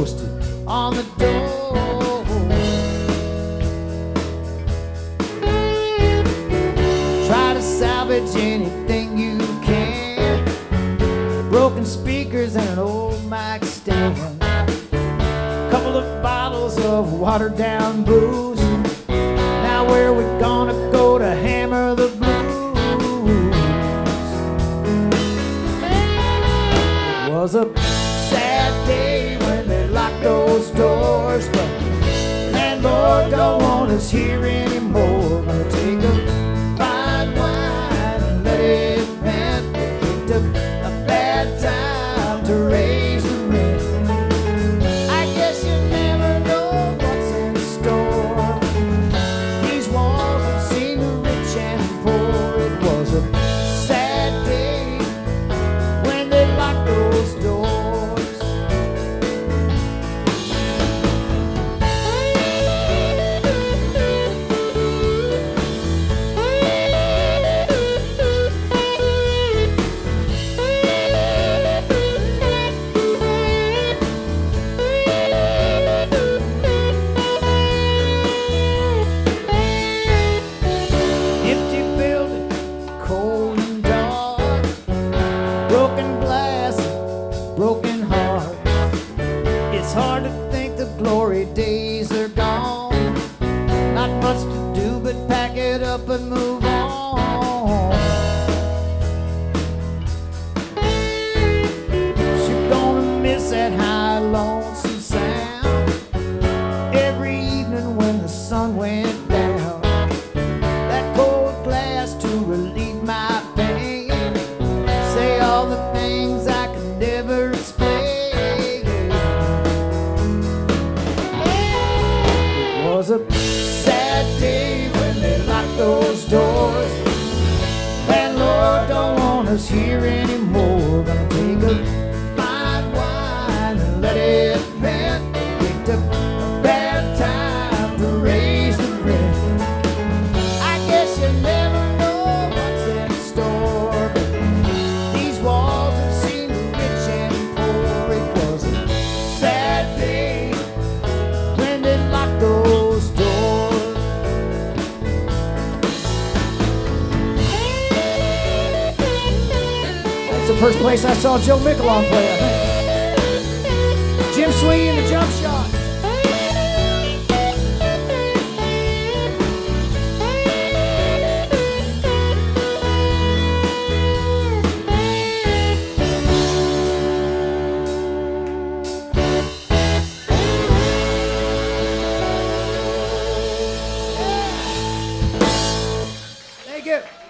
posted on the door. Try to salvage anything you can. Broken speakers and an old mic stand. Couple of bottles of watered down booze. Now where we gonna go to hammer the blues? It was a sad day when they locked those doors, but landlord don't want us here anymore. Gonna take a fine wine and let it vent. Picked up a bad time to raise the rent. I guess you never know what's in store. These walls have seen the rich and poor. It was a sad day when they locked those doors. Empty building, cold and dark, broken glass, broken heart. It's hard to think the glory days are gone. Not much to do but pack it up and move on. You're gonna miss that high, lonesome sound every evening when the sun went down. That cold glass to relieve my pain. Say all the things I could never explain. It was a sad day when they locked those doors. Landlord don't want us here anymore. Gonna take a fine wine and let it vent. Picked up a bad time to raise the rent. I guess you never know what's in store. These walls have seen the rich and poor. It was a sad day when they locked those doors. That's the first place I saw Joe Michelon play, I think. Jim Sweeney and the Jump Shot. Thank you.